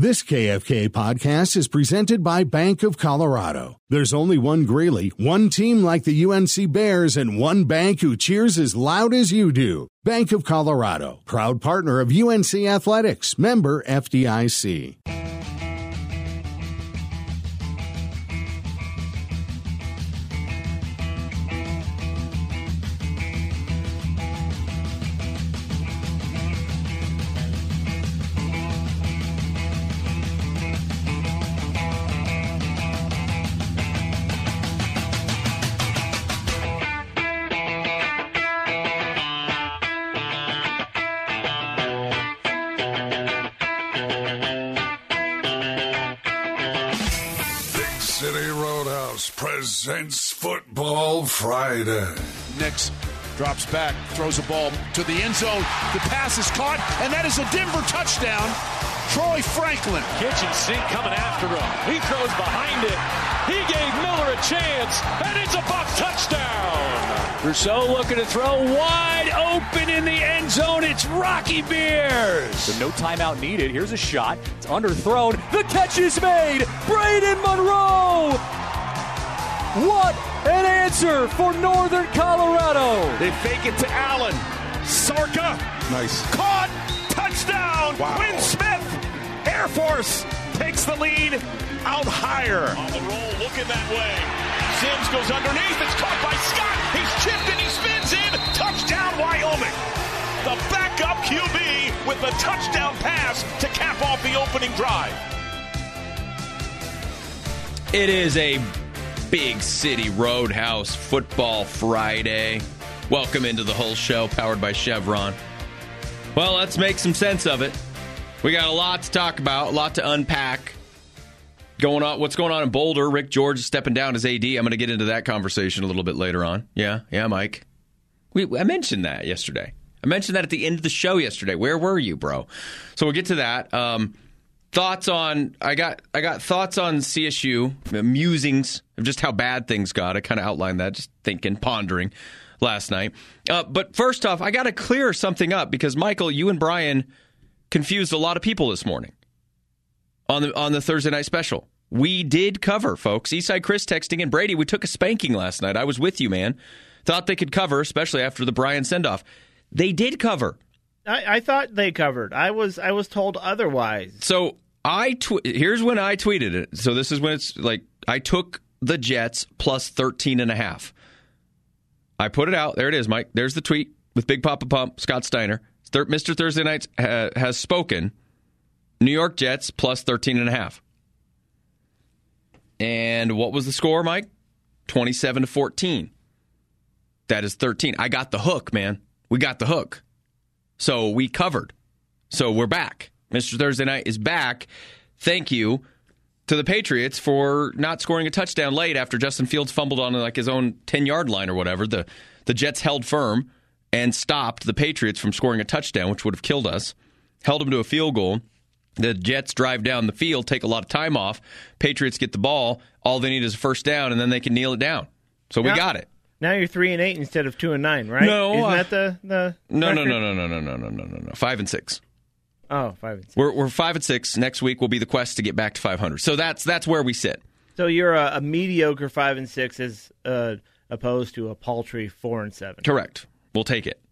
This KFK podcast is presented by Bank of Colorado. There's only one Greeley, one team like the UNC Bears, and one bank who cheers as loud as you do. Bank of Colorado, proud partner of UNC Athletics, member FDIC. Presents Football Friday. Nix drops back, throws a ball to the end zone. The pass is caught, and that is a Denver touchdown. Troy Franklin. Kitchen sink coming after him. He throws behind it. He gave Miller a chance, and it's a Buck touchdown. Rousseau looking to throw wide open in the end zone. It's Rocky Beers. So no timeout needed. Here's a shot. It's underthrown. The catch is made. Braden Monroe. What an answer for Northern Colorado. They fake it to Allen. Sarka. Nice. Caught. Touchdown. Wow. Win Smith. Air Force takes the lead out higher. On the roll, looking that way. Sims goes underneath. It's caught by Scott. He's chipped and he spins in. Touchdown, Wyoming. The backup QB with the touchdown pass to cap off the opening drive. It is a Big City Roadhouse Football Friday. Welcome into the whole show, powered by Chevron. Well, let's make some sense of it. We got a lot to talk about, a lot to unpack. What's going on in Boulder? Rick George is stepping down as AD. I'm going to get into that conversation a little bit later on. Yeah, Mike. I mentioned that yesterday. I mentioned that at the end of the show yesterday. Where were you, bro? So we'll get to that. Thoughts on I got thoughts on CSU, musings of just how bad things got. I kind of outlined that, just thinking, pondering last night. But first off, I got to clear something up because, Michael, you and Brian confused a lot of people this morning on the Thursday night special. We did cover, folks. Eastside Chris texting in, Brady, we took a spanking last night. I was with you, man. Thought they could cover, especially after the Brian send-off. They did cover. I thought they covered. I was told otherwise. So here's when I tweeted it. So this is when it's like I took the Jets plus 13.5. I put it out. There it is, Mike. There's the tweet with Big Papa Pump, Scott Steiner. Mr. Thursday Night has spoken. New York Jets plus 13.5. And what was the score, Mike? 27-14. That is 13. I got the hook, man. We got the hook. So we covered. So we're back. Mr. Thursday Night is back. Thank you to the Patriots for not scoring a touchdown late after Justin Fields fumbled on like his own 10-yard line or whatever. The Jets held firm and stopped the Patriots from scoring a touchdown, which would have killed us. Held them to a field goal. The Jets drive down the field, take a lot of time off. Patriots get the ball. All they need is a first down, and then they can kneel it down. So we got it. Now you're 3-8 instead of 2-9, right? No, isn't that the no, record? No. 5-6. Oh, 5-6. We're 5-6. Next week will be the quest to get back to 500. So that's where we sit. So you're a mediocre 5-6 as opposed to a paltry 4-7. Correct. We'll take it.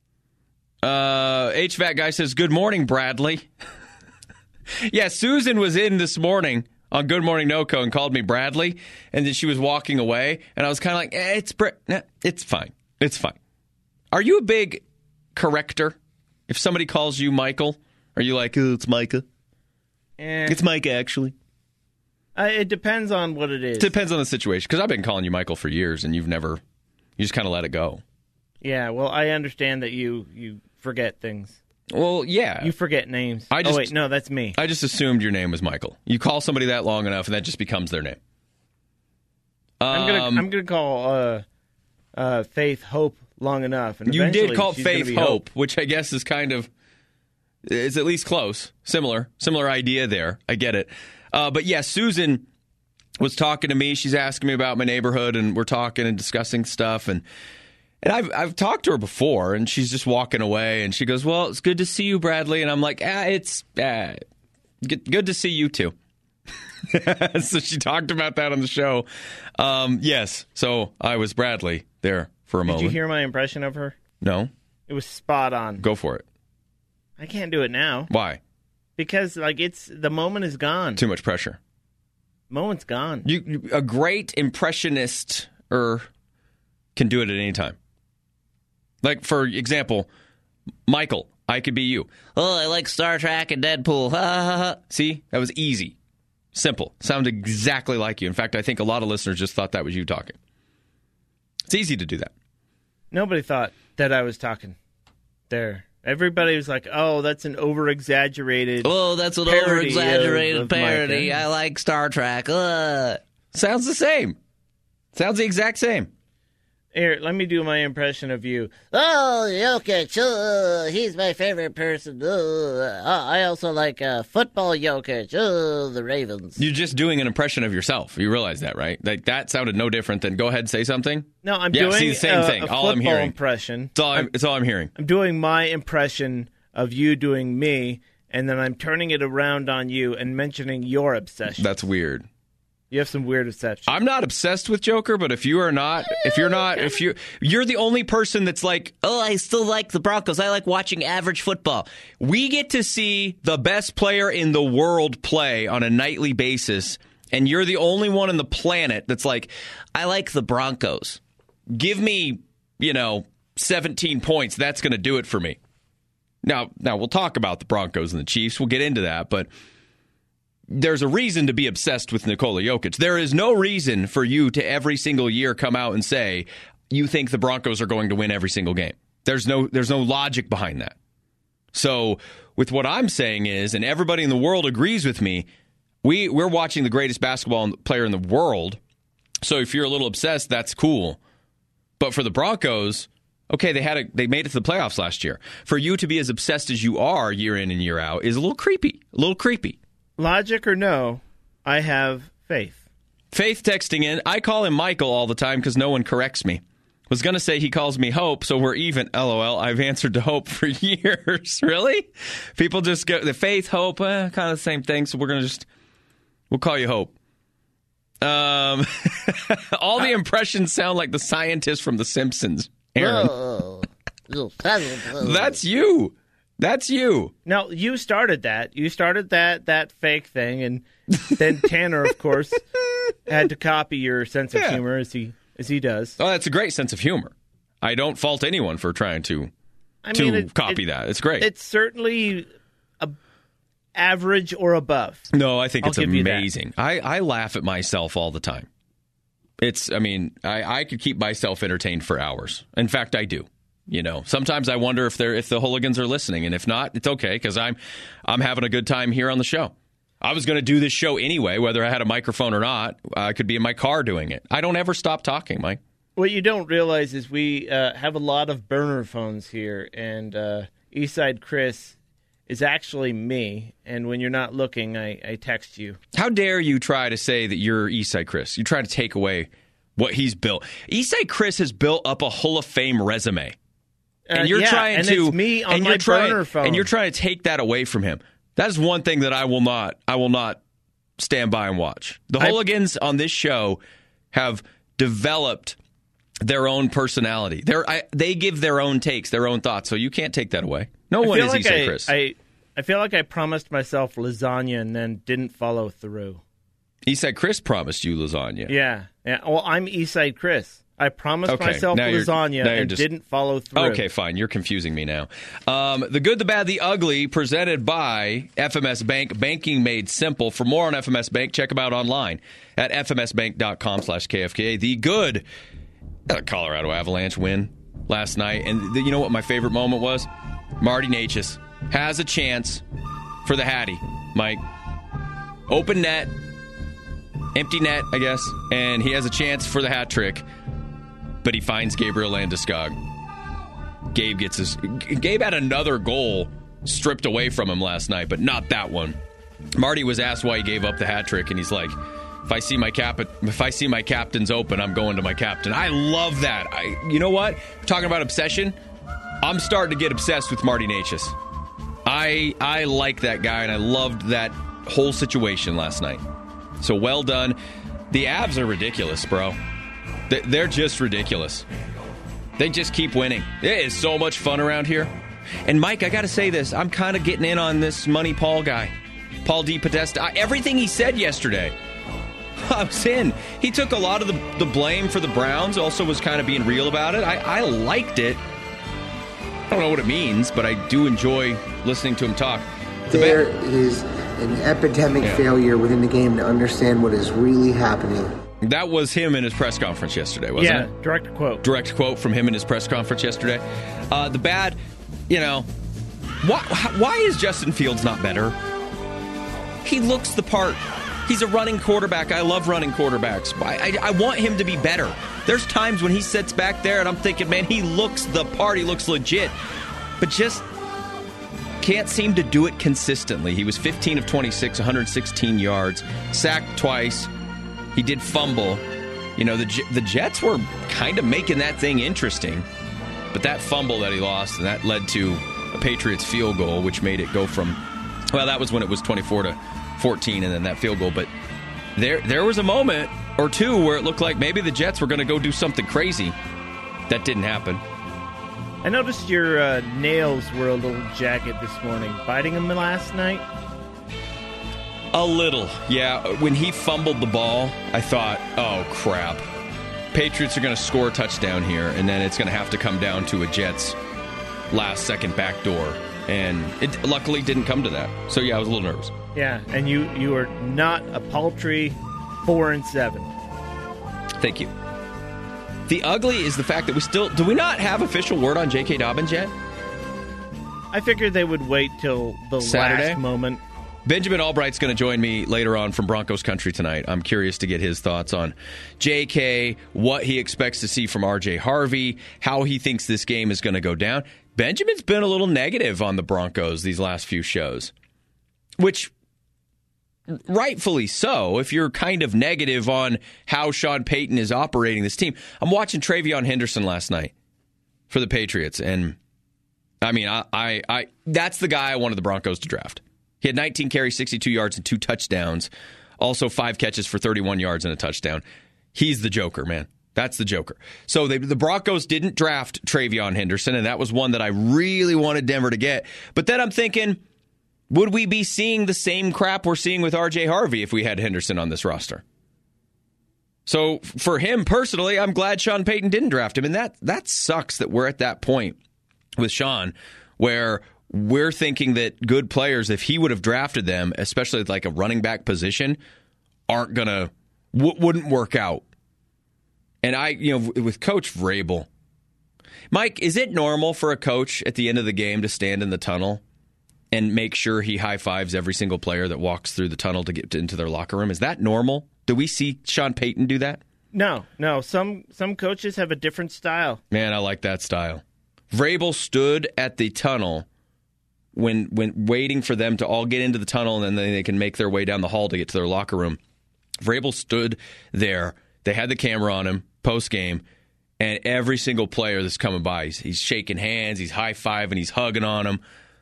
HVAC guy says, "Good morning, Bradley." Yeah, Susan was in this morning on Good Morning NoCo and called me Bradley, and then she was walking away, and I was kind of like, it's fine. It's fine. Are you a big corrector? If somebody calls you Michael, are you like, oh, it's Micah? It's Micah, actually. It depends on what it is. It depends on the situation, because I've been calling you Michael for years, and you just kind of let it go. Yeah, well, I understand that you forget things. Well, yeah. You forget names. Oh, wait, no, that's me. I just assumed your name was Michael. You call somebody that long enough, and that just becomes their name. I'm gonna call Faith Hope long enough. And you did call Faith Hope, which I guess is kind of is at least close. Similar idea there. I get it. But yeah, Susan was talking to me. She's asking me about my neighborhood, and we're talking and discussing stuff. And I've talked to her before, and she's just walking away. And she goes, "Well, it's good to see you, Bradley." And I'm like, Good to see you too. So she talked about that on the show. Yes. So I was Bradley there for a moment. Did you hear my impression of her? No. It was spot on. Go for it. I can't do it now. Why? Because the moment is gone. Too much pressure. Moment's gone. A great impressionist can do it at any time. Like, for example, Michael, I could be you. Oh, I like Star Trek and Deadpool. Ha, ha, ha. See? That was easy. Simple. Sounded exactly like you. In fact, I think a lot of listeners just thought that was you talking. It's easy to do that. Nobody thought that I was talking there. Everybody was like, oh, that's an over-exaggerated Oh, that's an parody over-exaggerated of parody. I like Star Trek. Sounds the same. Sounds the exact same. Here, let me do my impression of you. Oh, Jokic. He's my favorite person. I also like football Jokic. The Ravens. You're just doing an impression of yourself. You realize that, right? Like, that sounded no different than go ahead and say something. No, I'm doing see, the same thing. a All I'm football hearing. impression. It's all I'm hearing. I'm doing my impression of you doing me, and then I'm turning it around on you and mentioning your obsession. That's weird. You have some weird obsession. I'm not obsessed with Joker, but if you're the only person that's like, oh, I still like the Broncos. I like watching average football. We get to see the best player in the world play on a nightly basis, and you're the only one on the planet that's like, I like the Broncos. Give me, 17 points. That's going to do it for me. Now we'll talk about the Broncos and the Chiefs. We'll get into that, but there's a reason to be obsessed with Nikola Jokic. There is no reason for you to every single year come out and say you think the Broncos are going to win every single game. There's no logic behind that. So with what I'm saying is, and everybody in the world agrees with me, we're watching the greatest basketball player in the world. So if you're a little obsessed, that's cool. But for the Broncos, okay, they made it to the playoffs last year. For you to be as obsessed as you are year in and year out is a little creepy. Logic or no, I have faith. Faith texting in. I call him Michael all the time because no one corrects me. Was going to say he calls me Hope, so we're even. LOL. I've answered to Hope for years. Really? People just go, the Faith, Hope, kind of the same thing, so we'll call you Hope. All the impressions sound like the scientist from The Simpsons. Aaron. That's you. That's you. No, you started that. You started that fake thing, and then Tanner, of course, had to copy your sense of humor as he does. Oh, that's a great sense of humor. I don't fault anyone for trying to copy that. It's great. It's certainly average or above. No, I think it's amazing. I laugh at myself all the time. I could keep myself entertained for hours. In fact, I do. Sometimes I wonder if the hooligans are listening, and if not, it's okay because I'm having a good time here on the show. I was going to do this show anyway, whether I had a microphone or not. I could be in my car doing it. I don't ever stop talking, Mike. What you don't realize is we have a lot of burner phones here, and Eastside Chris is actually me. And when you're not looking, I text you. How dare you try to say that you're Eastside Chris? You try to take away what he's built. Eastside Chris has built up a Hall of Fame resume. And you're trying to, it's me on my burner phone. And you're trying to take that away from him. That is one thing that I will not stand by and watch. The hooligans on this show have developed their own personality. They give their own takes, their own thoughts. So you can't take that away. No one is Eastside Chris. I feel like I promised myself lasagna and then didn't follow through. Eastside Chris promised you lasagna. Yeah. Well, I'm Eastside Chris. I promised myself lasagna and didn't follow through. Okay, fine. You're confusing me now. The Good, the Bad, the Ugly, presented by FMS Bank. Banking made simple. For more on FMS Bank, check them out online at fmsbank.com/KFKA. The good Colorado Avalanche win last night. And you know what my favorite moment was? Marty Necas has a chance for the Hattie, Mike. Open net. Empty net, I guess. And he has a chance for the hat trick. But he finds Gabriel Landeskog. Gabe had another goal stripped away from him last night, but not that one. Marty was asked why he gave up the hat trick, and he's like, if I see my captains open, I'm going to my captain. I love that. You know what? Talking about obsession, I'm starting to get obsessed with Marty Necas. I like that guy, and I loved that whole situation last night. So well done. The Avs are ridiculous, bro. They're just ridiculous. They just keep winning. It is so much fun around here. And Mike, I got to say this. I'm kind of getting in on this Money Paul guy. Paul DePodesta. Everything he said yesterday, I was in. He took a lot of the blame for the Browns, also was kind of being real about it. I liked it. I don't know what it means, but I do enjoy listening to him talk. There is an epidemic failure within the game to understand what is really happening. That was him in his press conference yesterday, wasn't it? Yeah, direct quote. Direct quote from him in his press conference yesterday. The bad, why is Justin Fields not better? He looks the part. He's a running quarterback. I love running quarterbacks. I want him to be better. There's times when he sits back there and I'm thinking, man, he looks the part. He looks legit. But just can't seem to do it consistently. He was 15 of 26, 116 yards, sacked twice. He did fumble. The Jets were kind of making that thing interesting. But that fumble that he lost, and that led to a Patriots field goal, which made it go from, that was when it was 24-14, and then that field goal. But there was a moment or two where it looked like maybe the Jets were going to go do something crazy. That didn't happen. I noticed your nails were a little jagged this morning. Biting them last night? A little, yeah. When he fumbled the ball, I thought, oh, crap. Patriots are going to score a touchdown here, and then it's going to have to come down to a Jets last-second backdoor. And it luckily didn't come to that. So, yeah, I was a little nervous. Yeah, and you are not a paltry 4-7. Thank you. The ugly is the fact that do we not have official word on J.K. Dobbins yet? I figured they would wait till the Saturday? last moment. Benjamin Albright's going to join me later on from Broncos Country tonight. I'm curious to get his thoughts on J.K., what he expects to see from R.J. Harvey, how he thinks this game is going to go down. Benjamin's been a little negative on the Broncos these last few shows, which rightfully so, if you're kind of negative on how Sean Payton is operating this team. I'm watching Travion Henderson last night for the Patriots, and I mean, I that's the guy I wanted the Broncos to draft. He had 19 carries, 62 yards, and 2 touchdowns. Also 5 catches for 31 yards and a touchdown. He's the Joker, man. That's the Joker. So the Broncos didn't draft Travion Henderson, and that was one that I really wanted Denver to get. But then I'm thinking, would we be seeing the same crap we're seeing with R.J. Harvey if we had Henderson on this roster? So for him personally, I'm glad Sean Payton didn't draft him. And that sucks that we're at that point with Sean where we're thinking that good players, if he would have drafted them, especially like a running back position, wouldn't work out. And with Coach Vrabel, Mike, is it normal for a coach at the end of the game to stand in the tunnel and make sure he high-fives every single player that walks through the tunnel to get into their locker room? Is that normal? Do we see Sean Payton do that? No. Some coaches have a different style. Man, I like that style. Vrabel stood at the tunnel when waiting for them to all get into the tunnel, and then they can make their way down the hall to get to their locker room. Vrabel stood there. They had the camera on him post-game, and every single player that's coming by, he's shaking hands, he's high-fiving, he's hugging on them.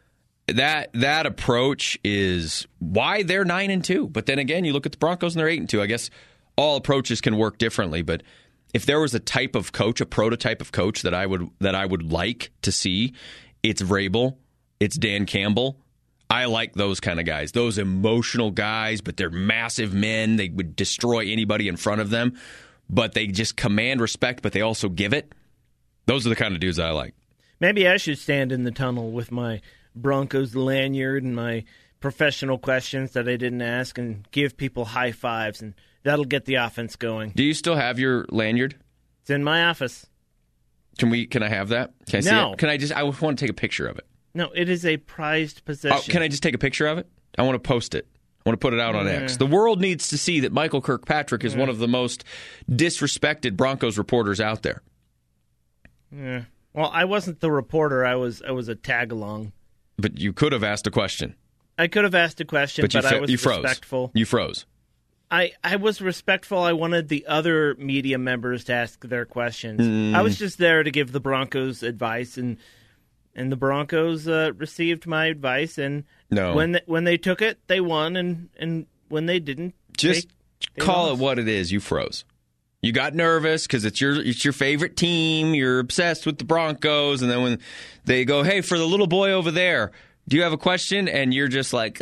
That approach is why they're 9-2. But then again, you look at the Broncos and they're 8-2. I guess all approaches can work differently. But if there was a type of coach, a prototype of coach that I would like to see, it's Vrabel, it's Dan Campbell. I like those kind of guys, those emotional guys, but they're massive men. They would destroy anybody in front of them, but they just command respect, but they also give it. Those are the kind of dudes I like. Maybe I should stand in the tunnel with my Broncos lanyard and my professional questions that I didn't ask and give people high fives, and that'll get the offense going. Do you still have your lanyard? It's in my office. Can I have that? Can I see No. it? I want to take a picture of it. No, it is a prized possession. Oh, can I just take a picture of it? I want to post it. I want to put it out on X. The world needs to see that Michael Kirkpatrick is one of the most disrespected Broncos reporters out there. Yeah. Well, I wasn't the reporter. I was a tag-along. But you could have asked a question. I could have asked a question, but I was respectful. You froze. I was respectful. I wanted the other media members to ask their questions. I was just there to give the Broncos advice, and and the Broncos received my advice, and No. when they took it, they won, and when they didn't, Just they call lost. it what it is. You froze. You got nervous because it's your favorite team. You're obsessed with the Broncos, and then when they go, "Hey, for the little boy over there, do you have a question?" and you're just like,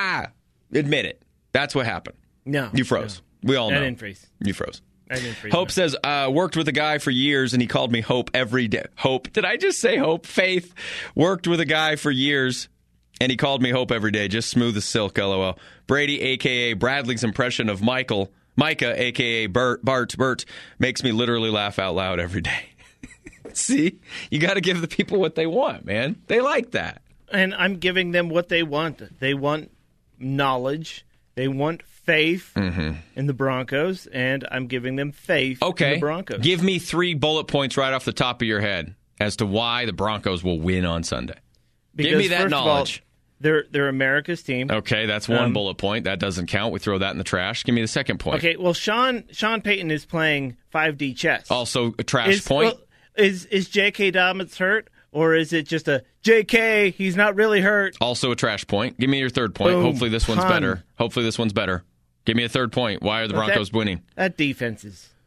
admit it. That's what happened. No, You froze. We all know. I didn't freeze. You froze. I didn't freeze. Hope says, worked with a guy for years, and he called me Hope every day. Hope. Did I just say Hope? Faith. Worked with a guy for years, and he called me Hope every day. Just smooth as silk, LOL. Brady, a.k.a. Bradley's impression of Micah, a.k.a. Bert, makes me literally laugh out loud every day. See? You got to give the people what they want, man. They like that. And I'm giving them what they want. They want knowledge. They want faith in the Broncos, and I'm giving them faith in the Broncos. Give me 3 bullet points right off the top of your head as to why the Broncos will win on Sunday. Give me that first knowledge. Of all, they're America's team. Okay, that's one bullet point. That doesn't count. We throw that in the trash. Give me the second point. Okay, well, Sean Payton is playing 5D chess. Also a trash point. Well, is J.K. Dobbins hurt, or is it just a J.K., he's not really hurt? Also a trash point. Give me your third point. Boom. Hopefully this one's better. Give me a third point. Why are the Broncos winning? That defense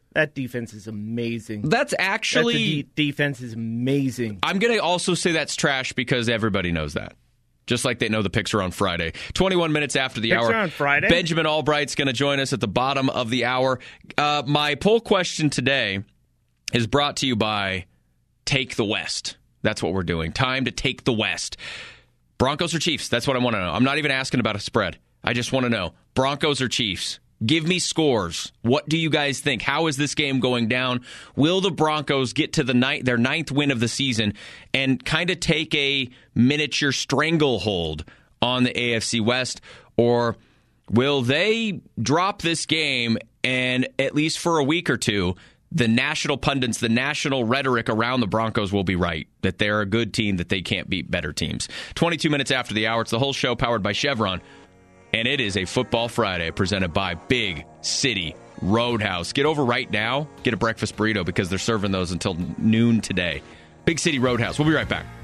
is amazing. That's actually... defense is amazing. I'm going to also say that's trash because everybody knows that. Just like they know the picks are on Friday. 21 minutes after the hour. Picks are on Friday? Benjamin Albright's going to join us at the bottom of the hour. My poll question today is brought to you by Take the West. That's what we're doing. Time to take the West. Broncos or Chiefs? That's what I want to know. I'm not even asking about a spread. I just want to know. Broncos or Chiefs? Give me scores. What do you guys think? How is this game going down? Will the Broncos get to their 9th win of the season and kind of take a miniature stranglehold on the AFC West? Or will they drop this game and, at least for a week or two, the national pundits, the national rhetoric around the Broncos will be right, that they're a good team, that they can't beat better teams? 22 minutes after the hour, it's the whole show powered by Chevron. And it is a Football Friday presented by Big City Roadhouse. Get over right now. Get a breakfast burrito because they're serving those until noon today. Big City Roadhouse. We'll be right back.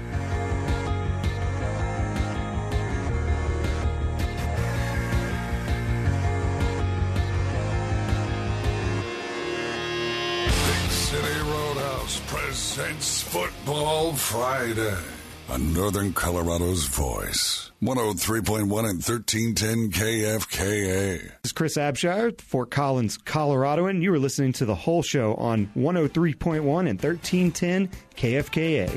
Big City Roadhouse presents Football Friday on Northern Colorado's voice. 103.1 and 1310 KFKA. This is Chris Abshire, Fort Collins, Colorado, and you are listening to The Whole Show on 103.1 and 1310 KFKA.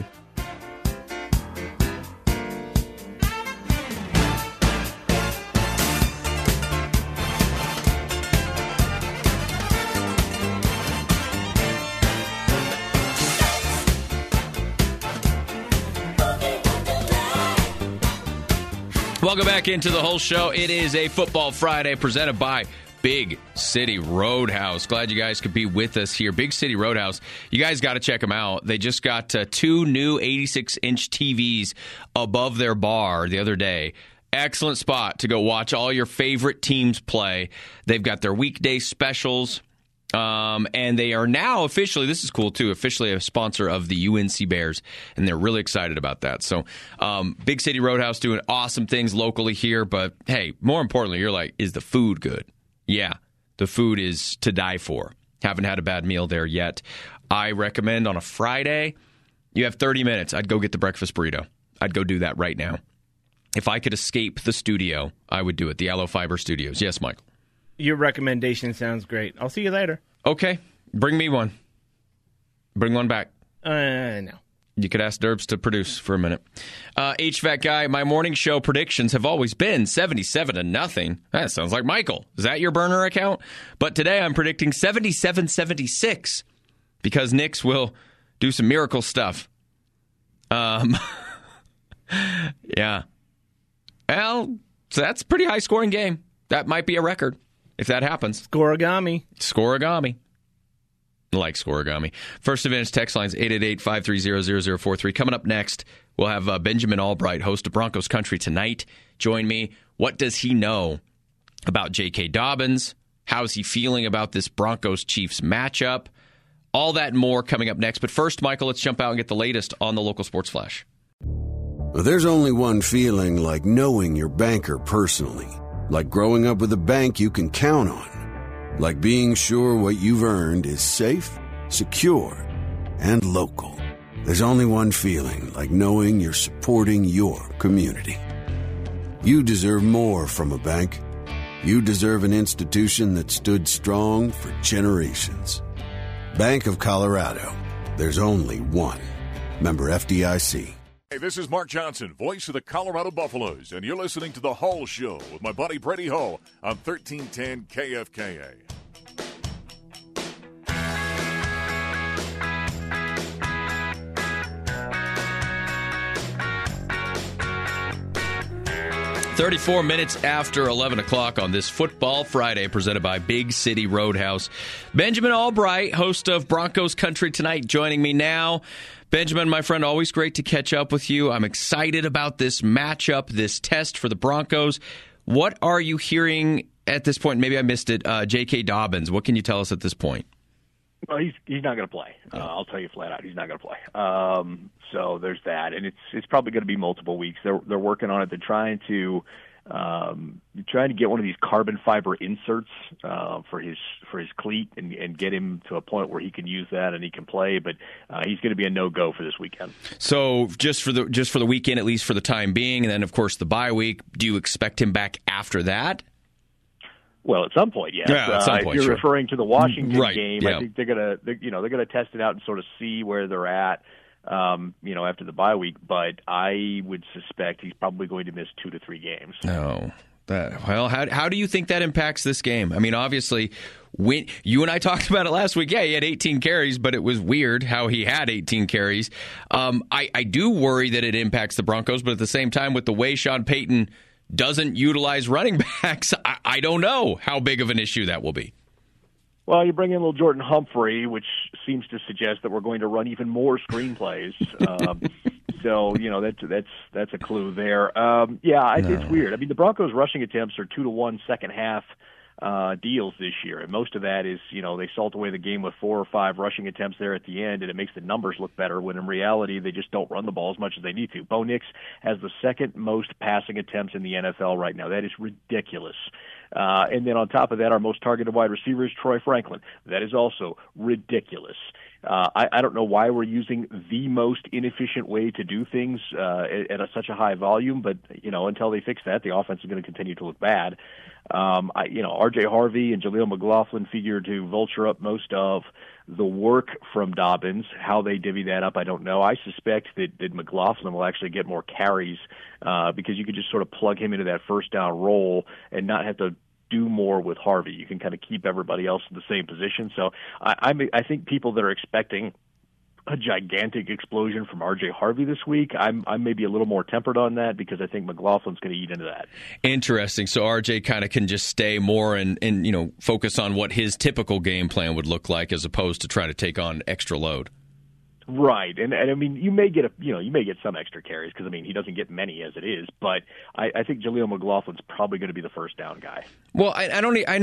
Welcome back into the whole show. It is a Football Friday presented by Big City Roadhouse. Glad you guys could be with us here. Big City Roadhouse. You guys got to check them out. They just got 2 new 86-inch TVs above their bar the other day. Excellent spot to go watch all your favorite teams play. They've got their weekday specials. And they are now officially, this is cool too, officially a sponsor of the UNC Bears, and they're really excited about that. So, Big City Roadhouse doing awesome things locally here, but hey, more importantly, you're like, is the food good? Yeah, the food is to die for. Haven't had a bad meal there yet. I recommend on a Friday, you have 30 minutes. I'd go get the breakfast burrito. I'd go do that right now. If I could escape the studio, I would do it. The Aloe Fiber Studios. Yes, Michael. Your recommendation sounds great. I'll see you later. Okay. Bring me one. Bring one back. No. You could ask Derbs to produce for a minute. HVAC guy, my morning show predictions have always been 77-0. That sounds like Michael. Is that your burner account? But today I'm predicting 77-76 because Knicks will do some miracle stuff. Yeah. Well, so that's a pretty high scoring game. That might be a record if that happens. Scoregami. Like Scoregami. First Advantage text lines 888-530-0043. Coming up next, we'll have Benjamin Albright, host of Broncos Country Tonight, join me. What does he know about J.K. Dobbins? How is he feeling about this Broncos-Chiefs matchup? All that and more coming up next. But first, Michael, let's jump out and get the latest on the local sports flash. There's only one feeling like knowing your banker personally, like growing up with a bank you can count on, like being sure what you've earned is safe, secure, and local. There's only one feeling like knowing you're supporting your community. You deserve more from a bank. You deserve an institution that stood strong for generations. Bank of Colorado. There's only one. Member FDIC. Hey, this is Mark Johnson, voice of the Colorado Buffaloes, and you're listening to The Hull Show with my buddy Brady Hull on 1310 KFKA. "34 minutes after 11 o'clock on this Football Friday, presented by Big City Roadhouse. Benjamin Albright, host of Broncos Country Tonight, joining me now. Benjamin, my friend, always great to catch up with you. I'm excited about this matchup, this test for the Broncos. What are you hearing at this point? Maybe I missed it. J.K. Dobbins, what can you tell us at this point? Well, he's not going to play. I'll tell you flat out, he's not going to play. So there's that, and it's probably going to be multiple weeks. They're working on it. They're trying to get one of these carbon fiber inserts for his cleat and get him to a point where he can use that and he can play. But he's going to be a no-go for this weekend. So just for the weekend, at least for the time being, and then of course the bye week. Do you expect him back after that? Well, at some point, yes. Yeah, at some point, if you're sure. referring to the Washington right, game, yeah. I think they're gonna test it out and sort of see where they're at, after the bye week. But I would suspect he's probably going to miss 2 to 3 games. No. How do you think that impacts this game? I mean, obviously, when you and I talked about it last week, yeah, he had 18 carries, but it was weird how he had 18 carries. I do worry that it impacts the Broncos, but at the same time, with the way Sean Payton doesn't utilize running backs, I don't know how big of an issue that will be. Well, you bring in little Jordan Humphrey, which seems to suggest that we're going to run even more screenplays. So, that's a clue there. It's weird. I mean, the Broncos' rushing attempts are 2-to-1 second half deals this year, and most of that is, they salt away the game with 4 or 5 rushing attempts there at the end, and it makes the numbers look better when in reality they just don't run the ball as much as they need to. Bo Nix has the second most passing attempts in the NFL right now. That is ridiculous. And then on top of that, our most targeted wide receiver is Troy Franklin. That is also ridiculous. I don't know why we're using the most inefficient way to do things at such a high volume, but until they fix that, the offense is going to continue to look bad. R.J. Harvey and Jaleel McLaughlin figure to vulture up most of the work from Dobbins. How they divvy that up, I don't know. I suspect that McLaughlin will actually get more carries because you could just sort of plug him into that first down role and not have to do more with Harvey. You can kind of keep everybody else in the same position. So I think people that are expecting a gigantic explosion from R.J. Harvey this week, I'm maybe a little more tempered on that because I think McLaughlin's going to eat into that. Interesting. So R.J. kind of can just stay more and focus on what his typical game plan would look like as opposed to try to take on extra load. Right, and I mean you may get some extra carries because he doesn't get many as it is, but I think Jaleel McLaughlin's probably going to be the first down guy. Well, I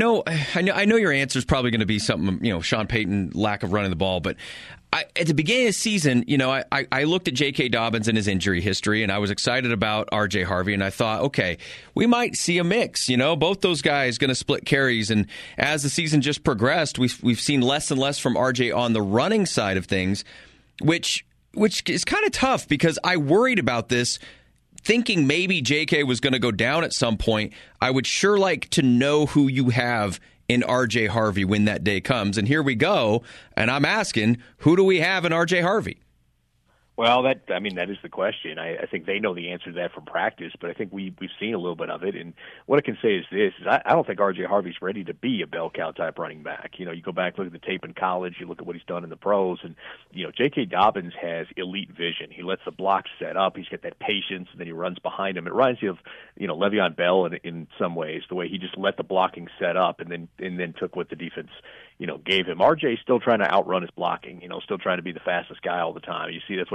know your answer is probably going to be something Sean Payton lack of running the ball, but at the beginning of the season, I looked at J.K. Dobbins and his injury history, and I was excited about R.J. Harvey, and I thought, okay, we might see a mix. Both those guys going to split carries, and as the season just progressed, we've seen less and less from R.J. on the running side of things. Which is kind of tough because I worried about this, thinking maybe J.K. was going to go down at some point. I would sure like to know who you have in R.J. Harvey when that day comes. And here we go, and I'm asking, who do we have in R.J. Harvey? Well, that is the question. I think they know the answer to that from practice, but I think we've seen a little bit of it. And what I can say is this: I don't think R.J. Harvey's ready to be a bell cow type running back. You go back, look at the tape in college, you look at what he's done in the pros, and J.K. Dobbins has elite vision. He lets the block set up. He's got that patience, and then he runs behind him. It reminds you of Le'Veon Bell in some ways, the way he just let the blocking set up and then took what the defense gave him. R.J.'s still trying to outrun his blocking. Still trying to be the fastest guy all the time. You see, that's why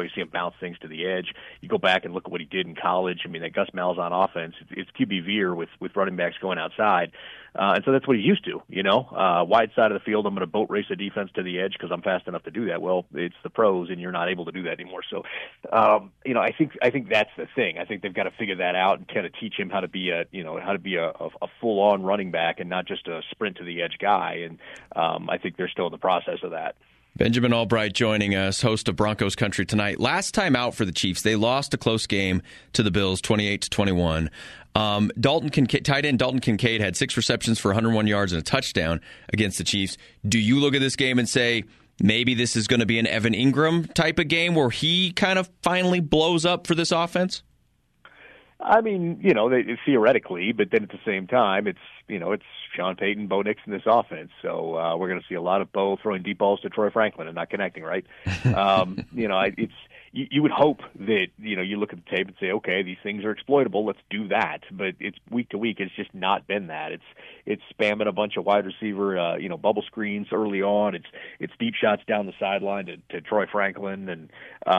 occasionally see him bounce things to the edge. You go back and look at what he did in college. I mean, that Gus Malzahn offense, it's QB veer with running backs going outside. And so that's what he's used to, wide side of the field. I'm going to boat race the defense to the edge because I'm fast enough to do that. Well, it's the pros, and you're not able to do that anymore. So, I think that's the thing. I think they've got to figure that out and kind of teach him how to be a full-on running back and not just a sprint to the edge guy. And I think they're still in the process of that. Benjamin Albright joining us, host of Broncos Country tonight. Last time out for the Chiefs, they lost a close game to the Bills, 28-21. Tight end Dalton Kincaid had 6 receptions for 101 yards and a touchdown against the Chiefs. Do you look at this game and say, maybe this is going to be an Evan Ingram type of game where he kind of finally blows up for this offense? I mean, theoretically, but then at the same time, it's Sean Payton, Bo Nix in this offense. So we're going to see a lot of Bo throwing deep balls to Troy Franklin and not connecting, right? You would hope that, you look at the tape and say, okay, these things are exploitable. Let's do that. But it's week to week. It's just not been that. It's spamming a bunch of wide receiver, bubble screens early on. It's deep shots down the sideline to Troy Franklin. And,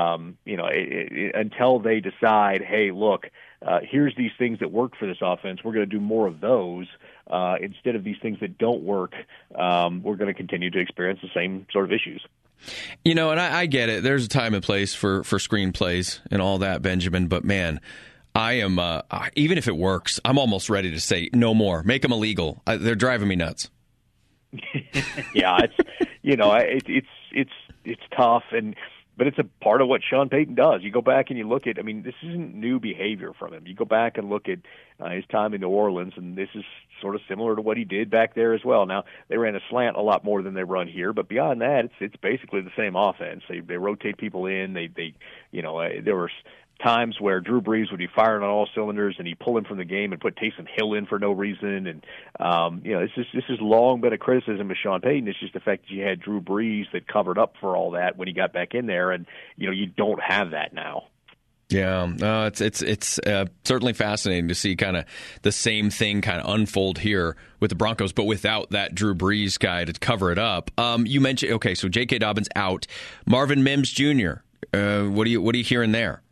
until they decide, hey, look, here's these things that work for this offense. We're going to do more of those instead of these things that don't work. We're going to continue to experience the same sort of issues. And I get it. There's a time and place for screenplays and all that, Benjamin. But, man, I am, even if it works, I'm almost ready to say no more. Make them illegal. They're driving me nuts. Yeah, it's tough, but it's a part of what Sean Payton does. You go back and you look at, this isn't new behavior from him. You go back and look at his time in New Orleans, and this is sort of similar to what he did back there as well. Now, they ran a slant a lot more than they run here, but beyond that, it's basically the same offense. They rotate people in. There were times where Drew Brees would be firing on all cylinders, and he'd pull him from the game and put Taysom Hill in for no reason. And this has long been a criticism of Sean Payton. It's just the fact that you had Drew Brees that covered up for all that when he got back in there, and you don't have that now. Yeah, it's certainly fascinating to see kind of the same thing kind of unfold here with the Broncos, but without that Drew Brees guy to cover it up. You mentioned, okay, so J.K. Dobbins out, Marvin Mims Jr. What are you hearing there?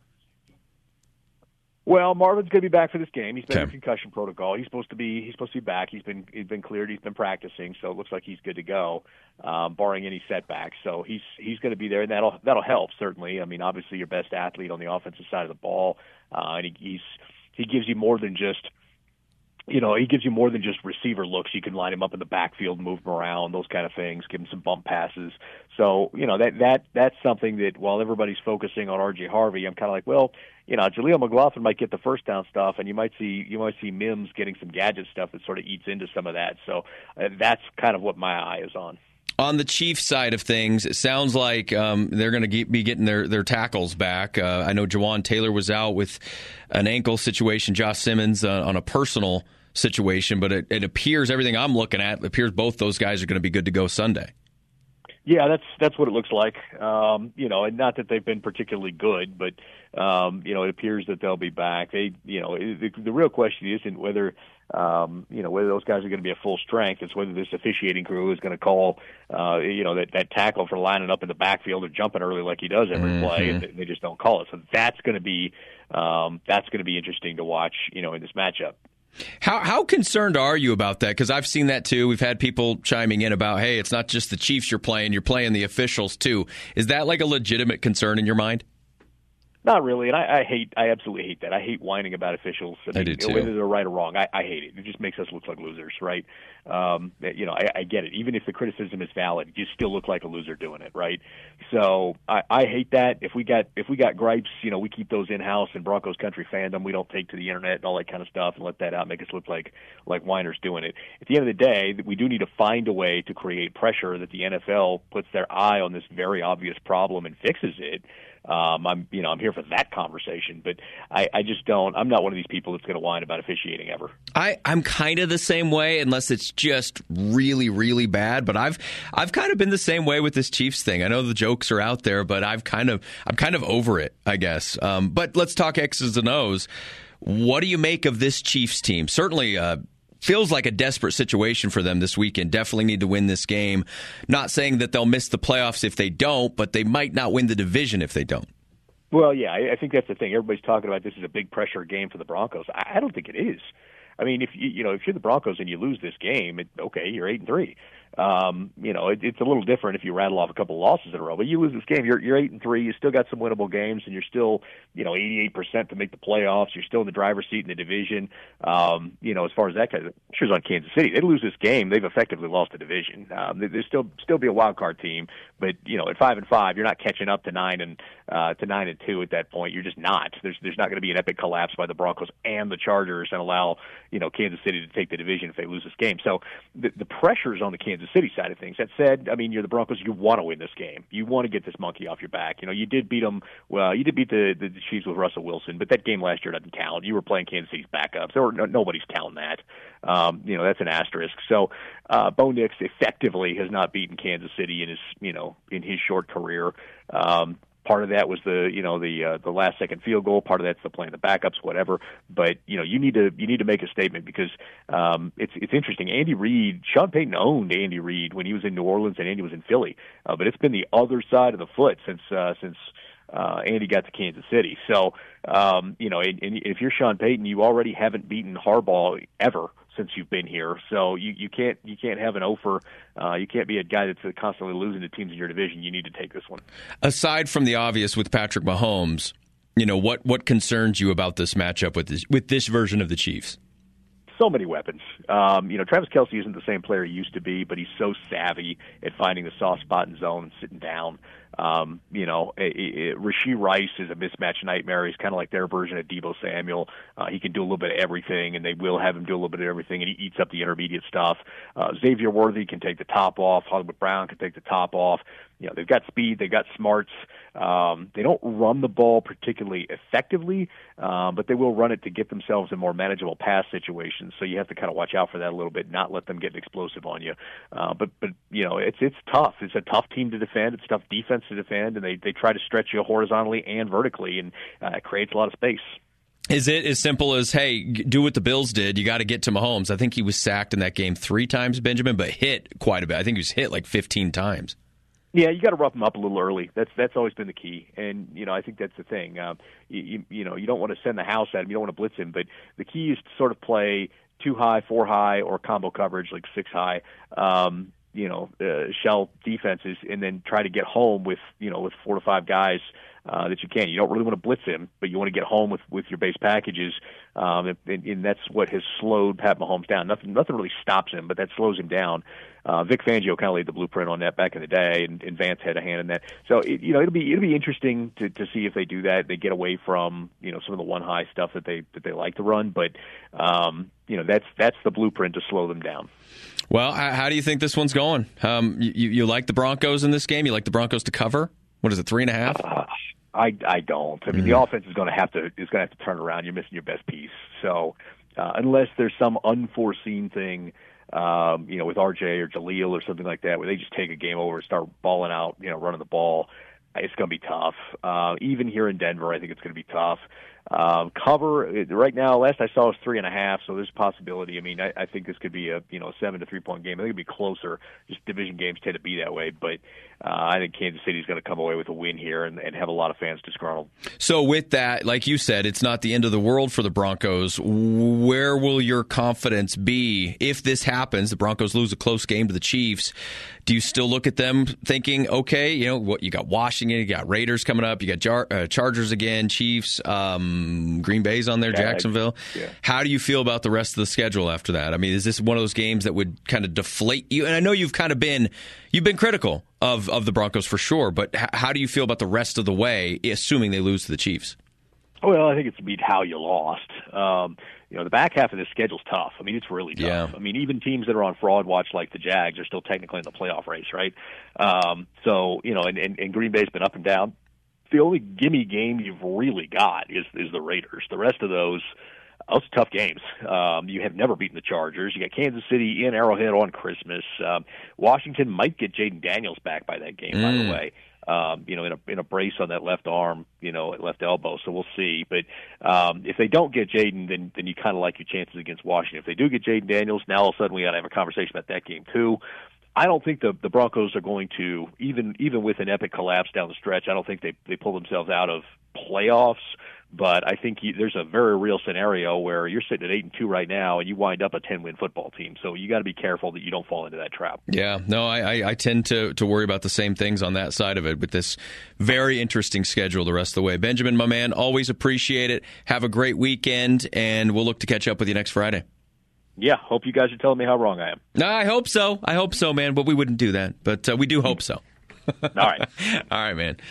Well, Marvin's going to be back for this game. He's been in concussion protocol. He's supposed to be back. He's been cleared. He's been practicing, so it looks like he's good to go, barring any setbacks. So he's going to be there, and that'll help certainly. Obviously your best athlete on the offensive side of the ball, and he gives you more than just. He gives you more than just receiver looks. You can line him up in the backfield, move him around, those kind of things, give him some bump passes. So, that's something that while everybody's focusing on R.J. Harvey, I'm kind of like, well, Jaleel McLaughlin might get the first down stuff, and you might see Mims getting some gadget stuff that sort of eats into some of that. So that's kind of what my eye is on. On the Chiefs side of things, it sounds like they're going to be getting their tackles back. I know Jawan Taylor was out with an ankle situation, Josh Simmons on a personal situation, but it appears, everything I'm looking at, appears both those guys are going to be good to go Sunday. Yeah, that's what it looks like. And not that they've been particularly good, but it appears that they'll be back. The real question isn't whether those guys are going to be at full strength. It's whether this officiating crew is going to call, that tackle for lining up in the backfield or jumping early like he does every play, and they just don't call it. So that's going to be interesting to watch, in this matchup. How concerned are you about that? Because I've seen that too. We've had people chiming in about, hey, it's not just the Chiefs you're playing the officials too. Is that like a legitimate concern in your mind? Not really, and I absolutely hate that. I hate whining about officials. I do too. Whether they're right or wrong, I hate it. It just makes us look like losers, right? I get it. Even if the criticism is valid, you still look like a loser doing it, right? So I hate that. If we got gripes, we keep those in house in Broncos country fandom. We don't take to the internet and all that kind of stuff and let that out, make us look like whiners doing it. At the end of the day, we do need to find a way to create pressure that the NFL puts their eye on this very obvious problem and fixes it. I'm here for that conversation, but I just don't. I'm not one of these people that's going to whine about officiating ever. I'm kind of the same way, unless it's just really, really bad. But I've kind of been the same way with this Chiefs thing. I know the jokes are out there, but I'm kind of over it, I guess. But let's talk X's and O's. What do you make of this Chiefs team? Certainly, feels like a desperate situation for them this weekend. Definitely need to win this game. Not saying that they'll miss the playoffs if they don't, but they might not win the division if they don't. Well, yeah, I think that's the thing. Everybody's talking about this is a big pressure game for the Broncos. I don't think it is. I mean, if you're the Broncos and you lose this game, okay, you're 8-3. It's a little different if you rattle off a couple of losses in a row. But you lose this game, you're 8-3. You still got some winnable games, and you're still 88% to make the playoffs. You're still in the driver's seat in the division. As far as that kind of pressure's on Kansas City, they lose this game, they've effectively lost the division. They still be a wild card team, but at 5-5, you're not catching up to 9-2 at that point. You're just not. There's not going to be an epic collapse by the Broncos and the Chargers and allow Kansas City to take the division if they lose this game. So the pressure's on the Kansas City side of things. That said, I mean, you're the Broncos. You want to win this game. You want to get this monkey off your back. You did beat them. Well, you did beat the Chiefs with Russell Wilson, but that game last year doesn't count. You were playing Kansas City's backups. Nobody's counting that. That's an asterisk. So Bo Nix effectively has not beaten Kansas City in his short career. Part of that was the last second field goal. Part of that's the playing the backups, whatever. But you need to make a statement because it's interesting. Andy Reid, Sean Payton owned Andy Reid when he was in New Orleans and Andy was in Philly. But it's been the other side of the foot since Andy got to Kansas City. So and if you're Sean Payton, you already haven't beaten Harbaugh ever since you've been here. So you can't have an offer. You can't be a guy that's constantly losing to teams in your division. You need to take this one. Aside from the obvious with Patrick Mahomes, what concerns you about this matchup with this version of the Chiefs? So many weapons. Travis Kelce isn't the same player he used to be, but he's so savvy at finding the soft spot in zone and sitting down. Rashee Rice is a mismatch nightmare. He's kind of like their version of Deebo Samuel. He can do a little bit of everything, and they will have him do a little bit of everything, and he eats up the intermediate stuff. Xavier Worthy can take the top off. Hollywood Brown can take the top off. They've got speed. They've got smarts. They don't run the ball particularly effectively, but they will run it to get themselves in more manageable pass situations. So you have to kind of watch out for that a little bit, not let them get explosive on you. But it's tough. It's a tough team to defend. It's a tough defense to defend, and they try to stretch you horizontally and vertically, and it creates a lot of space. Is it as simple as, hey, do what the Bills did? You got to get to Mahomes. I think he was sacked in that game 3 times, Benjamin, but hit quite a bit. I think he was hit like 15 times. Yeah, you got to rough him up a little early. That's always been the key, and I think that's the thing. You don't want to send the house at him. You don't want to blitz him, but the key is to sort of play 2 high, 4 high, or combo coverage like 6 high. Shell defenses, and then try to get home with 4 to 5 guys that you can. You don't really want to blitz him, but you want to get home with your base packages, and that's what has slowed Pat Mahomes down. Nothing really stops him, but that slows him down. Vic Fangio kind of laid the blueprint on that back in the day, and Vance had a hand in that. So it'll be interesting to see if they do that. They get away from some of the 1 high stuff that they like to run, but that's the blueprint to slow them down. Well, how do you think this one's going? You like the Broncos in this game? You like the Broncos to cover? What is it, 3.5? I don't. I mean, the offense is going to have to turn around. You're missing your best piece. So unless there's some unforeseen thing, with RJ or Jaleel or something like that, where they just take a game over and start balling out, running the ball, it's going to be tough. Even here in Denver, I think it's going to be tough. Cover right now, last I saw was 3.5, so there's a possibility. I mean, I think this could be a 7 to 3 point game. I think it'd be closer. Just division games tend to be that way, but I think Kansas City's going to come away with a win here and have a lot of fans disgruntled. So with that, like you said, it's not the end of the world for the Broncos. Where will your confidence be if this happens? The Broncos lose a close game to the Chiefs. Do you still look at them thinking, okay, you got Washington, you got Raiders coming up, you got Chargers again, Chiefs, Green Bay's on there, Jacksonville. Yeah. How do you feel about the rest of the schedule after that? I mean, is this one of those games that would kind of deflate you? And I know you've been critical of the Broncos for sure, but how do you feel about the rest of the way, assuming they lose to the Chiefs? Well, I think it's beat how you lost. The back half of this schedule's tough. I mean, it's really tough. Yeah. I mean, even teams that are on fraud watch like the Jags are still technically in the playoff race, right? And Green Bay's been up and down. The only gimme game you've really got is the Raiders. The rest of those are tough games. You have never beaten the Chargers. You got Kansas City in Arrowhead on Christmas. Washington might get Jaden Daniels back by that game, by the way. In a brace on that left arm, left elbow. So we'll see. But if they don't get Jaden, then you kind of like your chances against Washington. If they do get Jaden Daniels, now all of a sudden we got to have a conversation about that game too. I don't think the Broncos are going to, even with an epic collapse down the stretch, I don't think they pull themselves out of playoffs. But I think there's a very real scenario where you're sitting at 8-2 right now, and you wind up a 10-win football team. So you got to be careful that you don't fall into that trap. Yeah, no, I tend to worry about the same things on that side of it with this very interesting schedule the rest of the way. Benjamin, my man, always appreciate it. Have a great weekend, and we'll look to catch up with you next Friday. Yeah, hope you guys are telling me how wrong I am. No, I hope so, man. But we wouldn't do that. But we do hope so. All right. All right, man.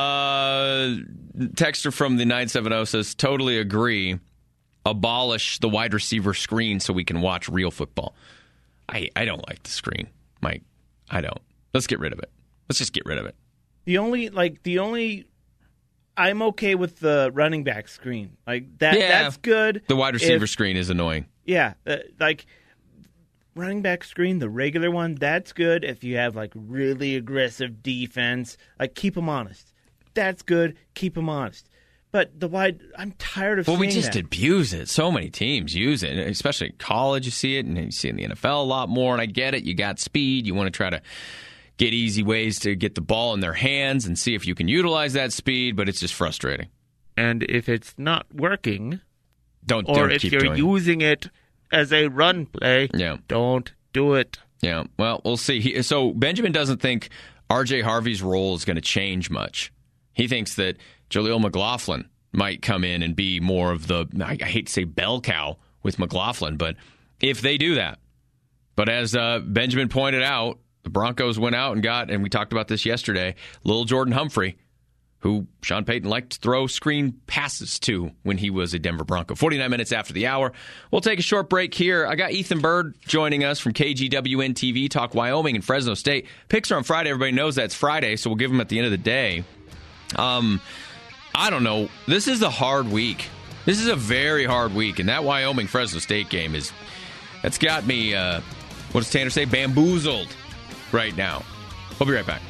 Texter from the 970 says, totally agree. Abolish the wide receiver screen so we can watch real football. I don't like the screen, Mike. I don't. Let's get rid of it. Let's just get rid of it. The only I'm okay with the running back screen. Like that. Yeah, that's good. The wide receiver screen is annoying. Yeah, running back screen, the regular one, that's good if you have really aggressive defense. Keep them honest. That's good. Keep them honest. But the wide, I'm tired of seeing that. Well, we just abuse it. So many teams use it, especially in college. You see it, and you see it in the NFL a lot more. And I get it. You got speed. You want to try to get easy ways to get the ball in their hands and see if you can utilize that speed. But it's just frustrating. And if it's not working, or if you're using it as a run play, don't do it. Yeah, well, we'll see. So Benjamin doesn't think R.J. Harvey's role is going to change much. He thinks that Jaleel McLaughlin might come in and be more of the, I hate to say bell cow with McLaughlin, but if they do that. But as Benjamin pointed out, the Broncos went out and got, and we talked about this yesterday, little Jordan Humphrey, who Sean Payton liked to throw screen passes to when he was a Denver Bronco. 49 minutes after the hour. We'll take a short break here. I got Ethan Bird joining us from KGWN-TV, talk Wyoming and Fresno State. Picks are on Friday. Everybody knows that's Friday, so we'll give them at the end of the day. I don't know. This is a hard week. This is a very hard week, and that Wyoming-Fresno State game that's got me, what does Tanner say, bamboozled right now. We'll be right back.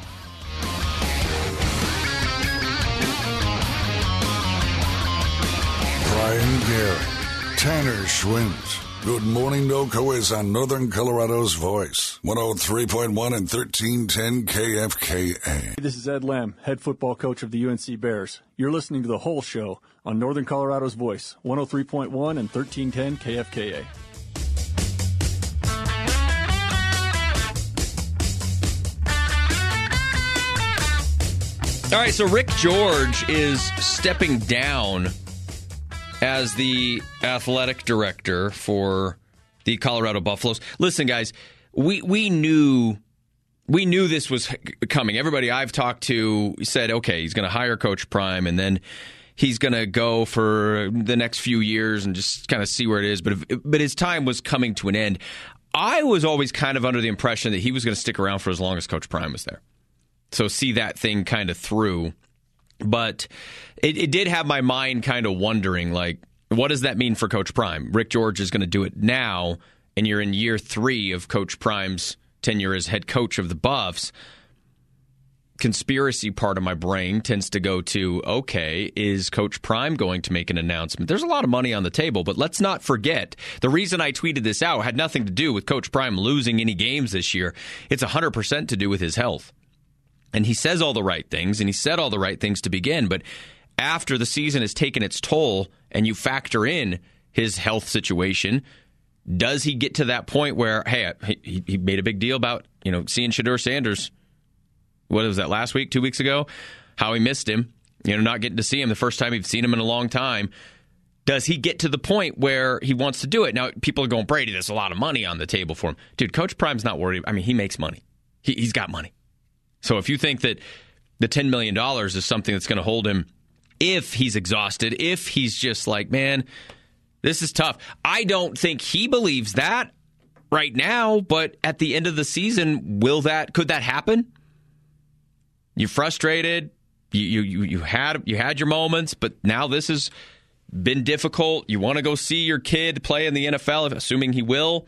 Brian Gary, Tanner Schwinn. Good morning, NoCo is on Northern Colorado's voice. 103.1 and 1310 KFKA. This is Ed Lamb, head football coach of the UNC Bears. You're listening to The Whole Show on Northern Colorado's voice. 103.1 and 1310 KFKA. All right, so Rick George is stepping down as the athletic director for the Colorado Buffaloes. Listen, guys, we knew this was coming. Everybody I've talked to said, okay, he's going to hire Coach Prime, and then he's going to go for the next few years and just kind of see where it is. But his time was coming to an end. I was always kind of under the impression that he was going to stick around for as long as Coach Prime was there. So see that thing kind of through. But it did have my mind kind of wondering, what does that mean for Coach Prime? Rick George is going to do it now, and you're in year 3 of Coach Prime's tenure as head coach of the Buffs. Conspiracy part of my brain tends to go to, okay, is Coach Prime going to make an announcement? There's a lot of money on the table, but let's not forget, the reason I tweeted this out had nothing to do with Coach Prime losing any games this year. It's 100% to do with his health. And he says all the right things, and he said all the right things to begin, but after the season has taken its toll and you factor in his health situation, does he get to that point where, hey, he made a big deal about, seeing Shedeur Sanders, what was that, last week, 2 weeks ago, how he missed him, not getting to see him the first time he'd seen him in a long time. Does he get to the point where he wants to do it? Now, people are going, Brady, there's a lot of money on the table for him. Dude, Coach Prime's not worried. I mean, he makes money. He's got money. So if you think that the $10 million is something that's going to hold him if he's exhausted, if he's just like, man, this is tough. I don't think he believes that right now, but at the end of the season, could that happen? You're frustrated. You had your moments, but now this has been difficult. You want to go see your kid play in the NFL, assuming he will.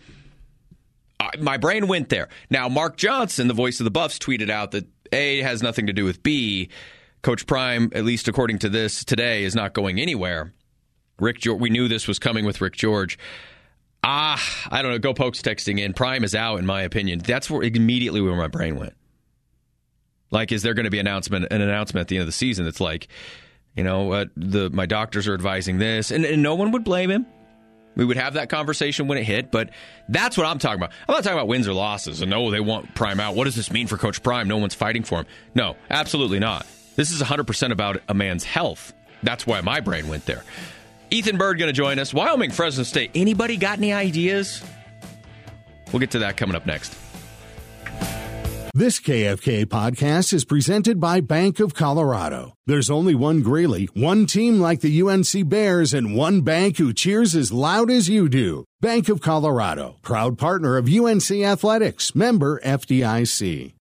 My brain went there. Now, Mark Johnson, the voice of the Buffs, tweeted out that A, has nothing to do with B. Coach Prime, at least according to this today, is not going anywhere. We knew this was coming with Rick George. I don't know. Go Pokes texting in. Prime is out, in my opinion. That's immediately where my brain went. Like, is there going to be an announcement at the end of the season that's like, my doctors are advising this, and no one would blame him. We would have that conversation when it hit, but that's what I'm talking about. I'm not talking about wins or losses, and no, they want Prime out. What does this mean for Coach Prime? No one's fighting for him. No, absolutely not. This is 100% about a man's health. That's why my brain went there. Ethan Bird going to join us. Wyoming, Fresno State. Anybody got any ideas? We'll get to that coming up next. This KFK podcast is presented by Bank of Colorado. There's only one Greeley, one team like the UNC Bears, and one bank who cheers as loud as you do. Bank of Colorado, proud partner of UNC Athletics, member FDIC.